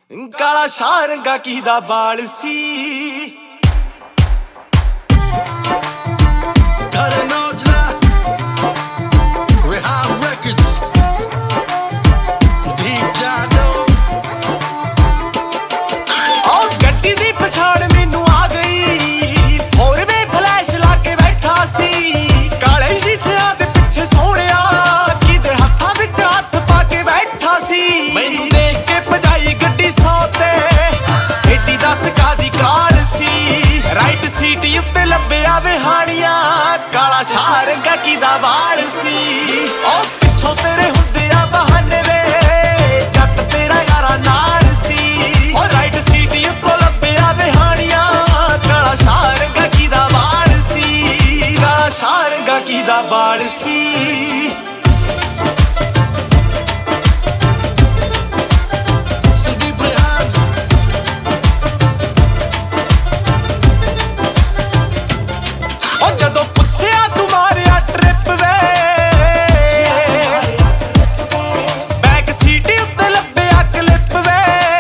ਕਾਲਾ ਸ਼ਾਹ ਰੰਗਾ ਕਿਹਦਾ ਬਾਲ ਸੀ। ਗੱਡੀ ਦੀ ਪਛਾਣ ਮੈਨੂੰ ਆ ਗਈ, ਹੋਰ ਵੇ ਫਲੈਸ਼ ਲਾ ਕੇ ਬੈਠਾ ਸੀ। ਕਾਲੇ ਸ਼ੀਸ਼ਿਆਂ ਦੇ ਪਿੱਛੇ ਸੋਹਣਿਆ ਕਿਤੇ ਹੱਥਾਂ ਵਿੱਚ ਹੱਥ ਪਾ ਕੇ ਬੈਠਾ ਸੀ। ਮੈਨੂੰ ਦੇਖ ਕੇ ਭਜਾਈ ਗੱਡੀ 100 ਤੇ, ਏਡੀ ਦੱਸ ਕਾਦੀ ਕਾਲ ਸੀ। ਰਾਈਟ ਸੀਟ ਉੱਤੇ ਲੱਭਿਆ ਵਿਹਾਣੀਆਂ, ਕਾਲਾ ਸ਼ਾਹ ਰੰਗਾ ਕਿਹਦਾ ਵਾਲ ਸੀ। ਉਹ ਪਿੱਛੋਂ ਤੇਰੇ ਹੁੰਦੇ ਆ ਬਹਾਨੇ ਵੇ, ਜੱਟ ਤੇਰਾ ਯਾਰਾ ਨਾਲ ਸੀ। ਉਹ ਰਾਈਟ ਸੀਟ ਉੱਤੋਂ ਲੱਭਿਆ ਵਿਹਾਣੀਆਂ, ਕਾਲਾ ਸ਼ਾਹ ਰੰਗਾ ਕਿਹਦਾ ਵਾਲ ਸੀ। ਕਾਲਾ ਸ਼ਾਹ ਰੰਗਾ ਕਿਹਦਾ ਵਾਲ ਸੀ। ਜਦੋਂ ਪੁੱਛਿਆ ਤੂੰ ਮਾਰਿਆ ਟ੍ਰਿਪ ਵੇ, ਬੈਕ ਸੀਟ ਉੱਤੇ ਲੱਭਿਆ ਕਲਿੱਪ ਵੇ।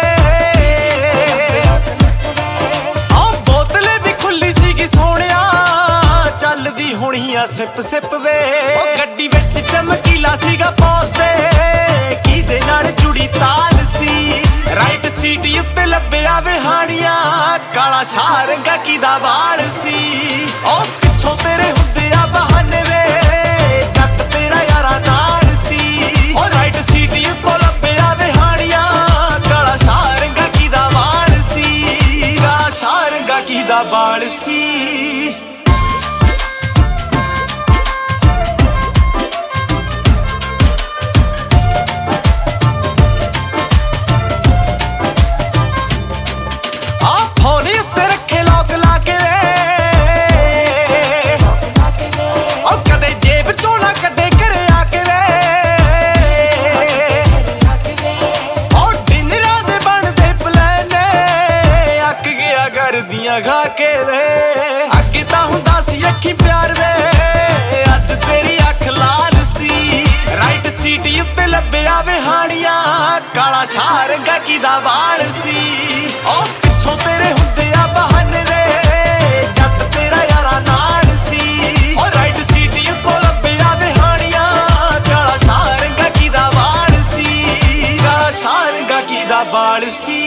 ਆਹ ਬੋਤਲ ਵੀ ਖੁੱਲੀ ਸੀਗੀ ਸੋਹਣਿਆ, ਚੱਲਦੀ ਹੋਣੀ ਆ ਸਿਪ ਸਿਪ ਵੇ। ਉਹ ਗੱਡੀ ਵਿੱਚ ਚਮਕੀਲਾ ਸੀਗਾ ਪੌਸ ਤੇ, ਕਿਹਦੇ ਨਾਲ ਜੁੜੀ ਤਾਲ ਸੀ। ਰਾਈਟ ਸੀਟ ਉੱਤੇ ਲੱਭਿਆ ਵਿਹਾਣੀਆਂ, ਕਾਲਾ ਸ਼ਾਹ ਰੰਗਾ ਕਿਹਦਾ ਵਾਲ ਸੀ। ਉਹ ਪਿੱਛੋਂ ਤੇਰੇ ਹੁੰਦੇ ਆ ਬਹਾਨੇ ਵੇ, ਜੱਟ ਤੇਰਾ ਯਾਰਾ ਨਾਲ ਸੀ। ਉਹ ਰਾਈਟ ਸੀਟ ਉੱਤੋਂ ਲੱਭਿਆ ਵਿਹਾਣੀਆਂ, ਕਾਲਾ ਸ਼ਾਹ ਰੰਗਾ ਕਿਹਦਾ ਵਾਲ ਸੀ। ਕਾਲਾ ਸ਼ਾਹ ਰੰਗਾ ਕਿਹਦਾ ਵਾਲ ਸੀ। ਕਰਦੀਆਂ ਖਾ ਕੇ ਵੇ, ਅੱਗੇ ਤਾਂ ਹੁੰਦਾ ਸੀ ਅੱਖੀ ਪਿਆਰ ਵੇ, ਅੱਜ ਤੇਰੀ ਅੱਖ ਲਾਲ ਸੀ। ਰਾਈਟ ਸੀਟ ਉੱਤੇ ਲੱਭਿਆ ਵਿਹਾਣੀਆਂ, ਕਾਲਾ ਸ਼ਾਹ ਰੰਗਾ ਕਿਹਦਾ ਵਾਲ ਸੀ। ਉਹ ਪਿੱਛੋਂ ਤੇਰੇ ਹੁੰਦੇ ਆ ਬਹਾਨੇ ਵੇ, ਜੱਟ ਤੇਰਾ ਯਾਰਾ ਨਾਲ ਸੀ। ਉਹ ਰਾਈਟ ਸੀਟ ਉੱਤੋਂ ਲੱਭਿਆ ਵਿਹਾਣੀਆਂ, ਕਾਲਾ ਸ਼ਾਹ ਰੰਗਾ ਕਿਹਦਾ ਵਾਲ ਸੀ। ਕਾਲਾ ਸ਼ਾਹ ਰੰਗਾ ਕਿਹਦਾ ਵਾਲ ਸੀ।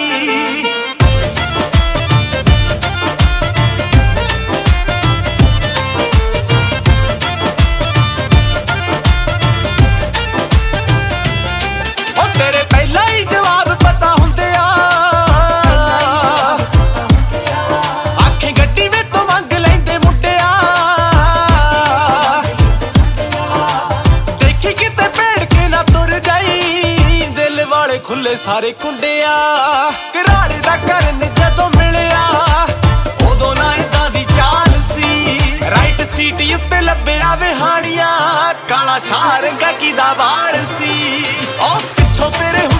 ਖੁੱਲੇ ਸਾਰੇ ਕੁੰਡਿਆ, ਘਰਾੜੇ ਦਾ ਕਰਨ ਜਦੋਂ ਮਿਲਿਆ, ਉਦੋਂ ਨਾ ਏਦਾਂ ਦੀ ਚਾਲ ਸੀ। ਰਾਈਟ ਸੀਟ ਉੱਤੇ ਲੱਭਿਆ ਵਿਹਾਣੀਆਂ, ਕਾਲਾ ਸ਼ਾਹ ਰੰਗਾ ਕਿਹਦਾ ਵਾਲ ਸੀ। ਉਹ ਪਿੱਛੋਂ ਤੇਰੇ